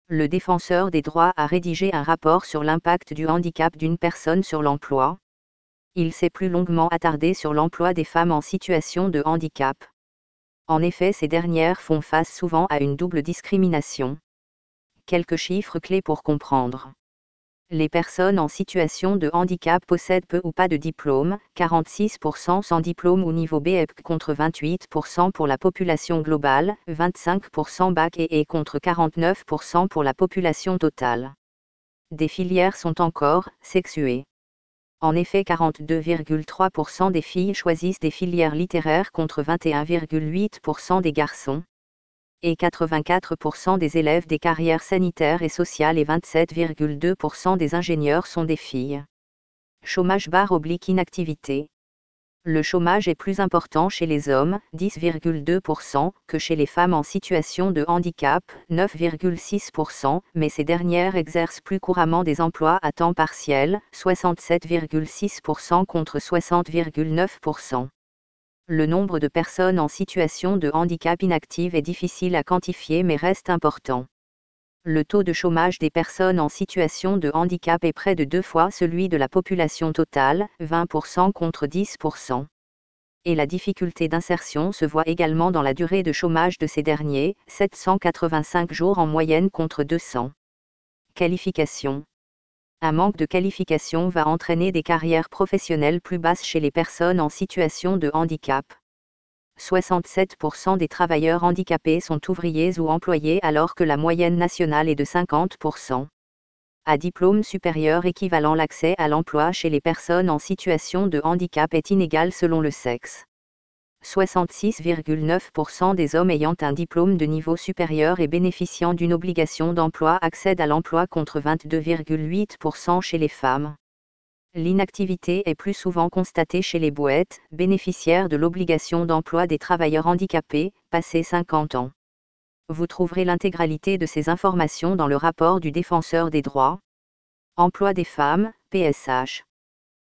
Le défenseur des droits a rédigé un rapport sur l'impact du handicap d'une personne sur l'emploi. Il s'est plus longuement attardé sur l'emploi des femmes en situation de handicap. En effet, ces dernières font face souvent à une double discrimination. Quelques chiffres clés pour comprendre. Les personnes en situation de handicap possèdent peu ou pas de diplôme, 46% sans diplôme au niveau BEP contre 28% pour la population globale, 25% bac et contre 49% pour la population totale. Des filières sont encore sexuées. En effet, 42,3% des filles choisissent des filières littéraires contre 21,8% des garçons. Et 84% des élèves des carrières sanitaires et sociales et 27,2% des ingénieurs sont des filles. Chômage / inactivité. Le chômage est plus important chez les hommes, 10,2%, que chez les femmes en situation de handicap, 9,6%, mais ces dernières exercent plus couramment des emplois à temps partiel, 67,6% contre 60,9%. Le nombre de personnes en situation de handicap inactive est difficile à quantifier mais reste important. Le taux de chômage des personnes en situation de handicap est près de 2 fois celui de la population totale, 20% contre 10%. Et la difficulté d'insertion se voit également dans la durée de chômage de ces derniers, 785 jours en moyenne contre 200. Qualification. Un manque de qualification va entraîner des carrières professionnelles plus basses chez les personnes en situation de handicap. 67% des travailleurs handicapés sont ouvriers ou employés alors que la moyenne nationale est de 50%. À diplôme supérieur équivalent, l'accès à l'emploi chez les personnes en situation de handicap est inégal selon le sexe. 66,9% des hommes ayant un diplôme de niveau supérieur et bénéficiant d'une obligation d'emploi accèdent à l'emploi contre 22,8% chez les femmes. L'inactivité est plus souvent constatée chez les bouettes, bénéficiaires de l'obligation d'emploi des travailleurs handicapés, passés 50 ans. Vous trouverez l'intégralité de ces informations dans le rapport du Défenseur des droits. Emploi des femmes, PSH.